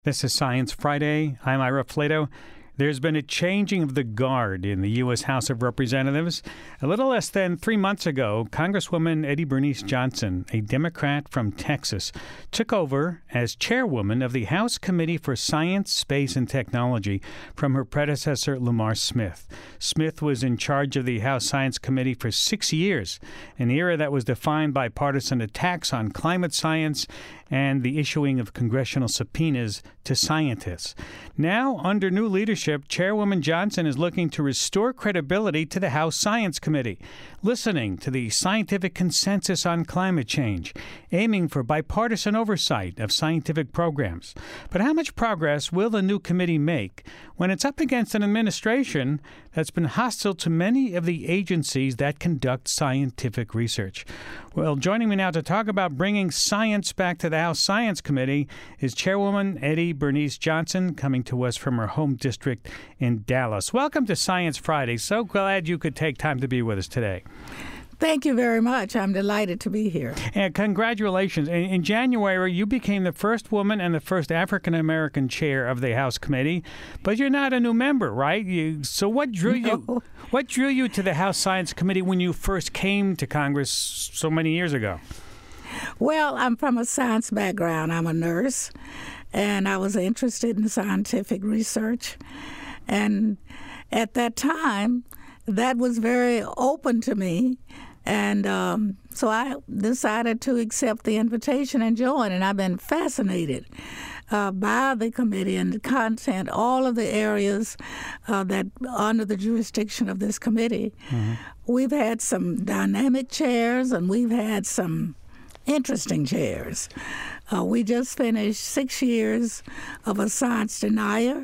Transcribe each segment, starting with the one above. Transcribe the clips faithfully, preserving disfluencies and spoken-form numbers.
This is Science Friday. I'm Ira Flato. There's been a changing of the guard in the U S House of Representatives. A little less than three months ago, Congresswoman Eddie Bernice Johnson, a Democrat from Texas, took over as chairwoman of the House Committee for Science, Space, and Technology from her predecessor, Lamar Smith. Smith was in charge of the House Science Committee for six years, an era that was defined by partisan attacks on climate science and the issuing of congressional subpoenas to scientists. Now, under new leadership, Chairwoman Johnson is looking to restore credibility to the House Science Committee, listening to the scientific consensus on climate change, aiming for bipartisan oversight of scientific programs. But how much progress will the new committee make when it's up against an administration that's been hostile to many of the agencies that conduct scientific research? Well, joining me now to talk about bringing science back to the House Science Committee is Chairwoman Eddie Bernice Johnson, coming to us from her home district in Dallas. Welcome to Science Friday. So glad you could take time to be with us today. Thank you very much. I'm delighted to be here. And congratulations. In, in January, you became the first woman and the first African-American chair of the House Committee, but you're not a new member, right? You, so what drew no. you what drew you to the House Science Committee when you first came to Congress so many years ago? Well, I'm from a science background. I'm a nurse, and I was interested in scientific research. And at that time, that was very open to me. And um, so I decided to accept the invitation and join, and I've been fascinated uh, by the committee and the content, all of the areas uh, that are under the jurisdiction of this committee. Mm-hmm. We've had some dynamic chairs, and we've had some interesting chairs. Uh, we just finished six years of a science denier.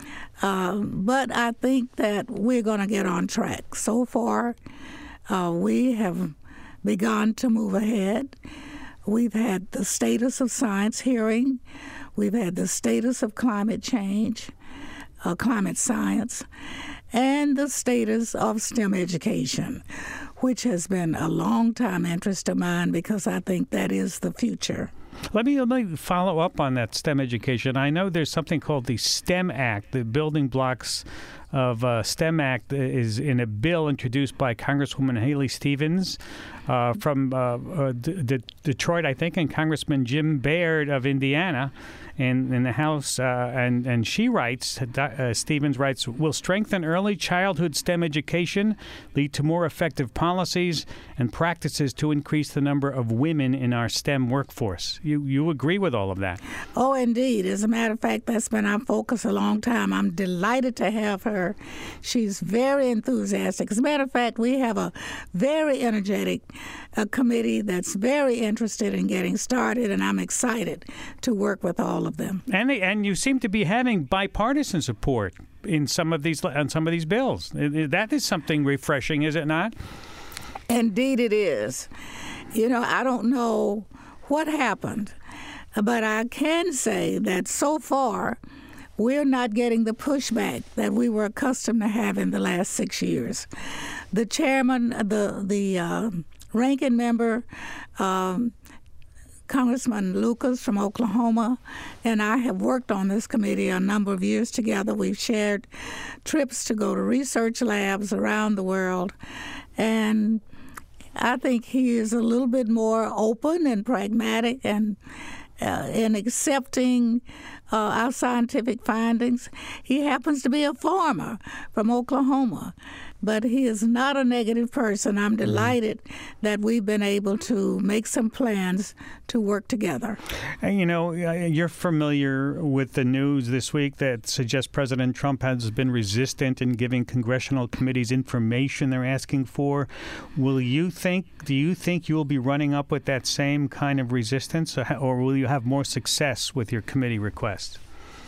Uh, but I think that we're going to get on track. So far, uh, we have begun to move ahead. We've had the status of science hearing. We've had the status of climate change, uh, climate science, and the status of STEM education, which has been a long-time interest of mine because I think that is the future. Let me, let me follow up on that STEM education. I know there's something called the STEM Act. The building blocks of uh, STEM Act is in a bill introduced by Congresswoman Haley Stevens uh, from uh, uh, D- D- Detroit, I think, and Congressman Jim Baird of Indiana in, in the House. Uh, and, and she writes, uh, Stevens writes, will strengthen early childhood STEM education, lead to more effective policies and practices to increase the number of women in our STEM workforce. You you agree with all of that? Oh, indeed. As a matter of fact, that's been our focus a long time. I'm delighted to have her. She's very enthusiastic. As a matter of fact, we have a very energetic uh, committee that's very interested in getting started, and I'm excited to work with all of them. And they, and you seem to be having bipartisan support in some of these on some of these bills. That is something refreshing, is it not? Indeed, it is. You know, I don't know what happened, but I can say that so far, we're not getting the pushback that we were accustomed to have in the last six years. The chairman, the the uh, ranking member, um, Congressman Lucas from Oklahoma, and I have worked on this committee a number of years together. We've shared trips to go to research labs around the world, and I think he is a little bit more open and pragmatic and uh, in accepting uh, our scientific findings. He happens to be a farmer from Oklahoma, but he is not a negative person. I'm delighted that we've been able to make some plans to work together. And, you know, you're familiar with the news this week that suggests President Trump has been resistant in giving congressional committees information they're asking for. Will you think, do you think you'll be running up with that same kind of resistance, or will you have more success with your committee requests?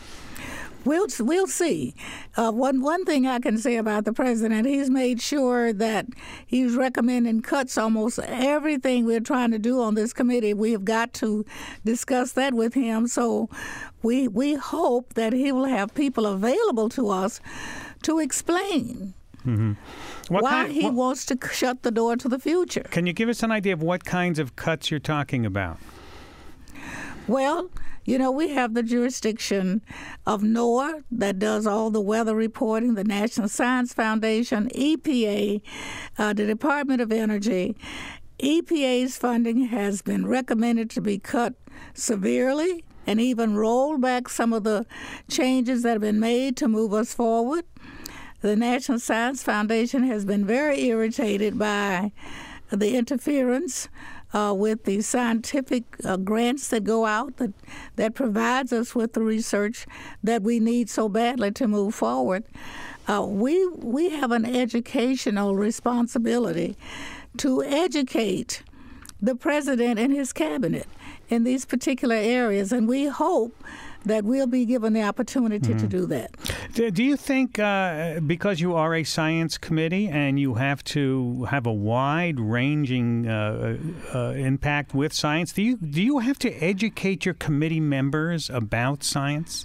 We'll we'll see. Uh, one one thing I can say about the president, he's made sure that he's recommending cuts almost everything we're trying to do on this committee. We have got to discuss that with him. So we we hope that he will have people available to us to explain mm-hmm. why kind, he what, wants to shut the door to the future. Can you give us an idea of what kinds of cuts you're talking about? Well, you know, we have the jurisdiction of NOAA that does all the weather reporting, the National Science Foundation, E P A, uh, the Department of Energy. E P A's funding has been recommended to be cut severely and even roll back some of the changes that have been made to move us forward. The National Science Foundation has been very irritated by the interference uh, with the scientific uh, grants that go out that, that provides us with the research that we need so badly to move forward. Uh, we, we have an educational responsibility to educate the president and his cabinet in these particular areas, and we hope that we'll be given the opportunity mm-hmm. to do that. Do you think, uh, because you are a science committee and you have to have a wide-ranging uh, uh, impact with science, do you do you have to educate your committee members about science?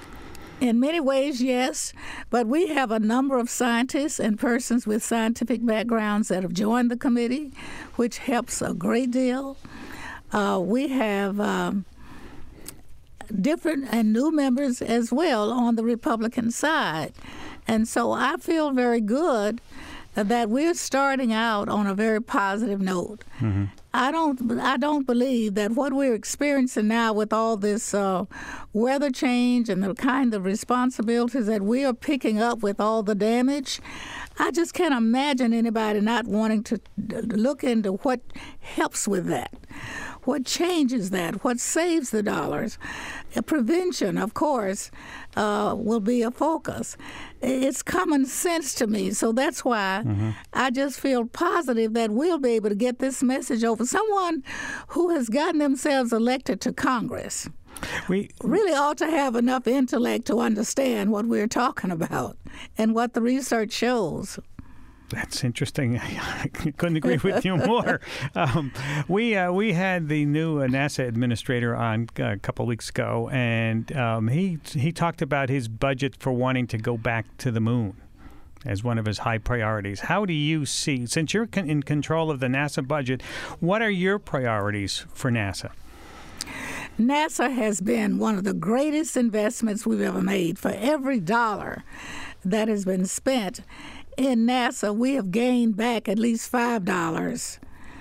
In many ways, yes, but we have a number of scientists and persons with scientific backgrounds that have joined the committee, which helps a great deal. Uh, we have um, different and new members as well on the Republican side. And so I feel very good that we're starting out on a very positive note. Mm-hmm. I don't I don't believe that what we're experiencing now with all this uh, weather change and the kind of responsibilities that we are picking up with all the damage, I just can't imagine anybody not wanting to look into what helps with that. What changes that? What saves the dollars? Prevention, of course, uh, will be a focus. It's common sense to me, so that's why mm-hmm. I just feel positive that we'll be able to get this message over. Someone who has gotten themselves elected to Congress we really ought to have enough intellect to understand what we're talking about and what the research shows. That's interesting. I couldn't agree with you more. Um, we uh, we had the new uh, NASA administrator on uh, a couple of weeks ago, and um, he he talked about his budget for wanting to go back to the moon as one of his high priorities. How do you see, since you're con- in control of the NASA budget, what are your priorities for NASA? NASA has been one of the greatest investments we've ever made. For every dollar that has been spent in NASA, we have gained back at least five dollars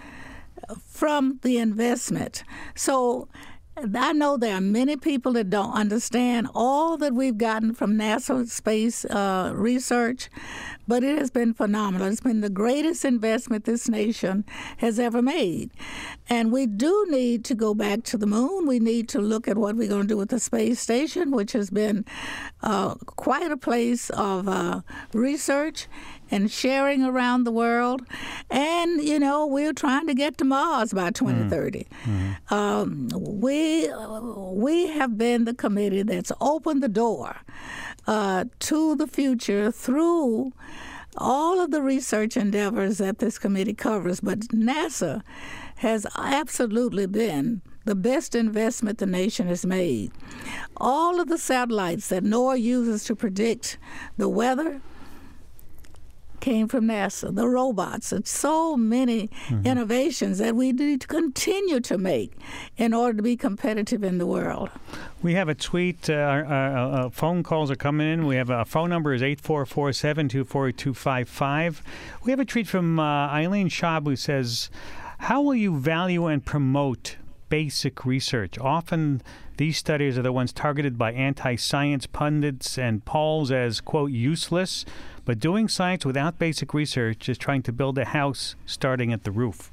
from the investment. So I know there are many people that don't understand all that we've gotten from NASA space uh, research, but it has been phenomenal. It's been the greatest investment this nation has ever made. And we do need to go back to the moon. We need to look at what we're going to do with the space station, which has been uh, quite a place of uh, research and sharing around the world. And, you know, we're trying to get to Mars by twenty thirty. Mm-hmm. Um, we, we have been the committee that's opened the door uh, to the future through all of the research endeavors that this committee covers. But NASA has absolutely been the best investment the nation has made. All of the satellites that NOAA uses to predict the weather came from NASA, the robots. It's so many mm-hmm. innovations that we need to continue to make in order to be competitive in the world. We have a tweet. Uh, our, our, our phone calls are coming in. We have a phone number is eight four four, seven two four, two five five. We have a tweet from uh, Eileen Schaub who says, how will you value and promote basic research? Often these studies are the ones targeted by anti-science pundits and polls as, quote, useless. But doing science without basic research is trying to build a house starting at the roof.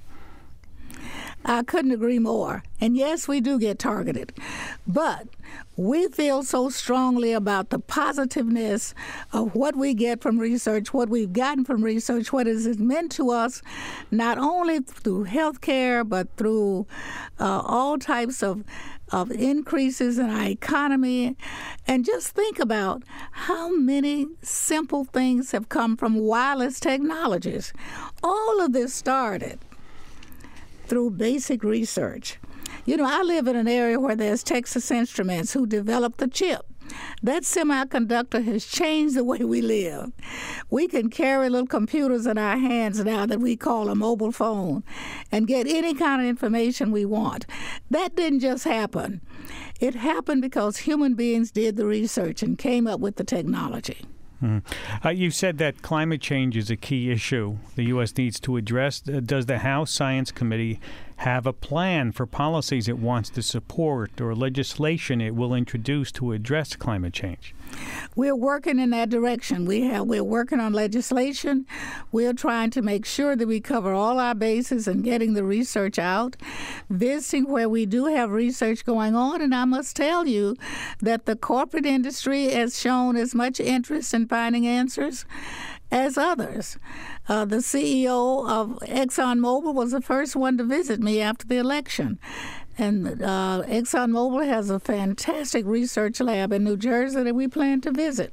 I couldn't agree more. And yes, we do get targeted. But we feel so strongly about the positiveness of what we get from research, what we've gotten from research, what it has meant to us, not only through healthcare, but through uh, all types of of increases in our economy. And just think about how many simple things have come from wireless technologies. All of this started through basic research. You know, I live in an area where there's Texas Instruments who developed the chip. That semiconductor has changed the way we live. We can carry little computers in our hands now that we call a mobile phone and get any kind of information we want. That didn't just happen. It happened because human beings did the research and came up with the technology. Mm-hmm. Uh, you said that climate change is a key issue the U S needs to address. Uh, does the House Science Committee have a plan for policies it wants to support or legislation it will introduce to address climate change? We're working in that direction. We have, we're working on legislation. We're trying to make sure that we cover all our bases and getting the research out, visiting where we do have research going on. And I must tell you that the corporate industry has shown as much interest in finding answers as others. Uh, the C E O of ExxonMobil was the first one to visit me after the election. And uh, ExxonMobil has a fantastic research lab in New Jersey that we plan to visit.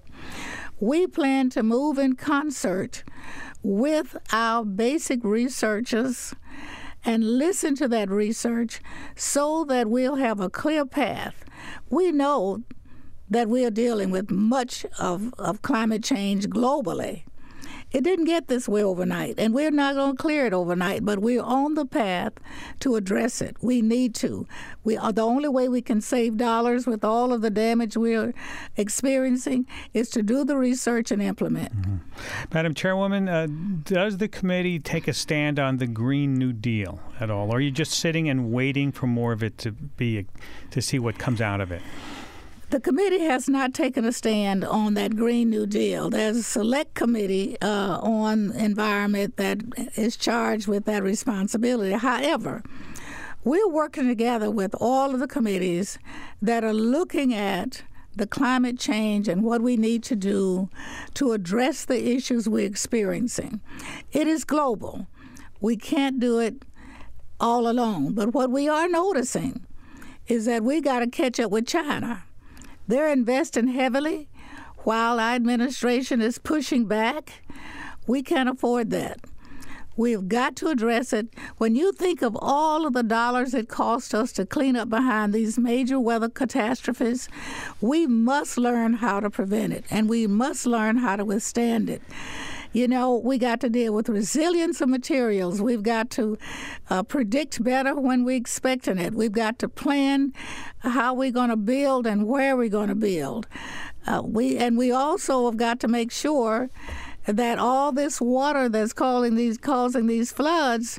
We plan to move in concert with our basic researchers and listen to that research so that we'll have a clear path. We know that we are dealing with much of, of climate change globally. It didn't get this way overnight, and we're not going to clear it overnight, but we're on the path to address it. We need to. We are the only way we can save dollars with all of the damage we're experiencing is to do the research and implement. Mm-hmm. Madam Chairwoman, uh, does the committee take a stand on the Green New Deal at all, or are you just sitting and waiting for more of it to be to see what comes out of it? The committee has not taken a stand on that Green New Deal. There's a select committee uh, on environment that is charged with that responsibility. However, we're working together with all of the committees that are looking at the climate change and what we need to do to address the issues we're experiencing. It is global. We can't do it all alone. But what we are noticing is that we got to catch up with China. They're investing heavily while our administration is pushing back. We can't afford that. We've got to address it. When you think of all of the dollars it costs us to clean up behind these major weather catastrophes, we must learn how to prevent it, and we must learn how to withstand it. You know, we got to deal with resilience of materials. We've got to uh, predict better when we're expecting it. We've got to plan how we're going to build and where we're going to build. Uh, we and we also have got to make sure that all this water that's causing these causing these floods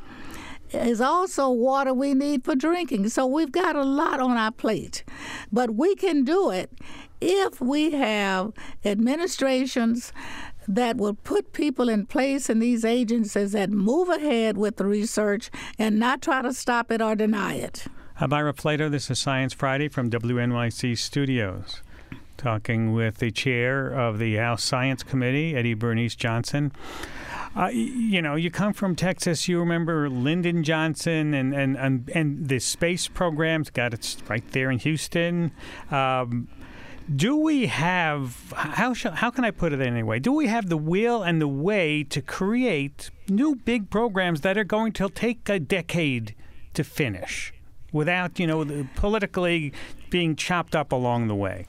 is also water we need for drinking. So we've got a lot on our plate, but we can do it if we have administrations that will put people in place in these agencies that move ahead with the research and not try to stop it or deny it. I'm Ira Flatow. This is Science Friday from W N Y C Studios. Talking with the chair of the House Science Committee, Eddie Bernice Johnson. Uh, you know, you come from Texas. You remember Lyndon Johnson and, and, and, and the space programs. Got it right there in Houston. Um, Do we have, how shall, how can I put it anyway? Do we have the will and the way to create new big programs that are going to take a decade to finish without, you know, politically being chopped up along the way?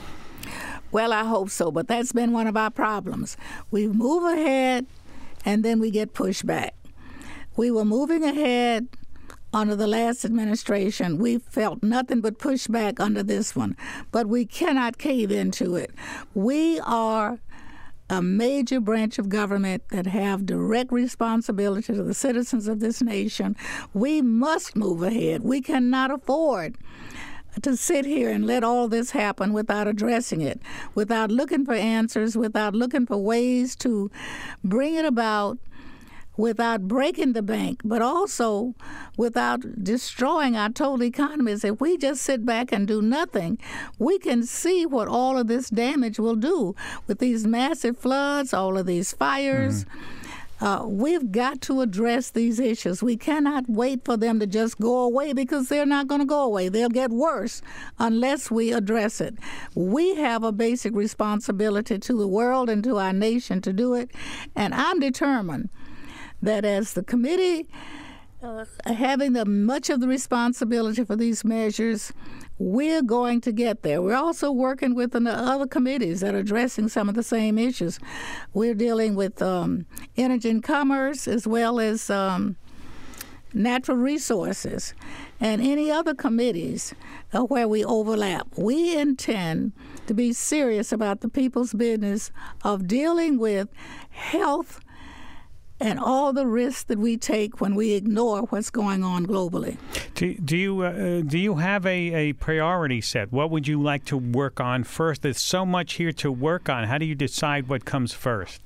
Well, I hope so, but that's been one of our problems. We move ahead, and then we get pushed back. We were moving ahead under the last administration. We felt nothing but pushback under this one, but we cannot cave into it. We are a major branch of government that have direct responsibility to the citizens of this nation. We must move ahead. We cannot afford to sit here and let all this happen without addressing it, without looking for answers, without looking for ways to bring it about, without breaking the bank, but also without destroying our total economies. If we just sit back and do nothing, we can see what all of this damage will do with these massive floods, all of these fires. Mm-hmm. Uh, we've got to address these issues. We cannot wait for them to just go away because they're not going to go away. They'll get worse unless we address it. We have a basic responsibility to the world and to our nation to do it, and I'm determined that as the committee uh, having the much of the responsibility for these measures, we're going to get there. We're also working with the other committees that are addressing some of the same issues. We're dealing with um, energy and commerce as well as um, natural resources and any other committees uh, where we overlap. We intend to be serious about the people's business of dealing with health and all the risks that we take when we ignore what's going on globally. Do, do you uh, do you have a, a priority set? What would you like to work on first? There's so much here to work on. How do you decide what comes first?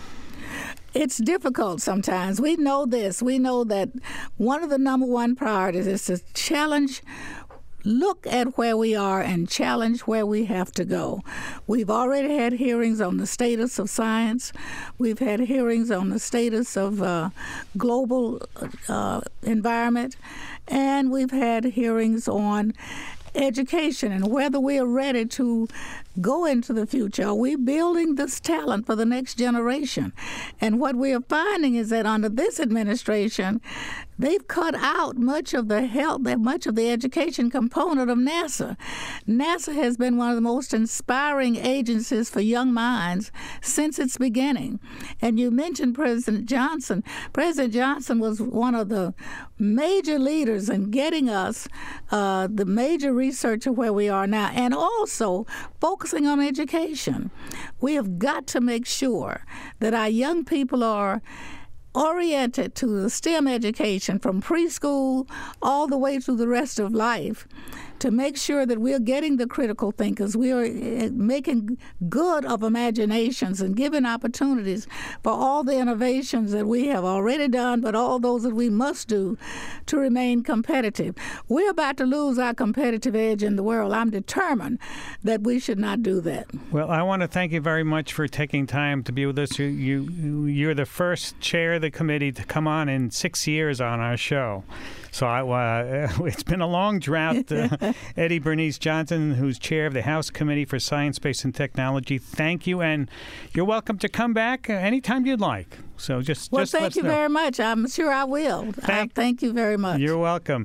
It's difficult sometimes. We know this. We know that one of the number one priorities is to challenge look at where we are and challenge where we have to go. We've already had hearings on the status of science. We've had hearings on the status of uh, global uh, environment. And we've had hearings on education and whether we are ready to go into the future. Are we building this talent for the next generation? And what we are finding is that under this administration, they've cut out much of the health, much of the education component of NASA. NASA has been one of the most inspiring agencies for young minds since its beginning. And you mentioned President Johnson. President Johnson was one of the major leaders in getting us uh, the major research to where we are now, and also focusing on education. We have got to make sure that our young people are oriented to the STEM education from preschool all the way through the rest of life, to make sure that we're getting the critical thinkers, we are making good of imaginations and giving opportunities for all the innovations that we have already done, but all those that we must do to remain competitive. We're about to lose our competitive edge in the world. I'm determined that we should not do that. Well, I want to thank you very much for taking time to be with us. You, you, you're the first chair of the committee to come on in six years on our show. So I, uh, it's been a long drought. Uh, Eddie Bernice Johnson, who's chair of the House Committee for Science, Space, and Technology, thank you, and you're welcome to come back anytime you'd like. So just, well, just thank let's you know. very much. I'm sure I will. Thank, I thank you very much. You're welcome.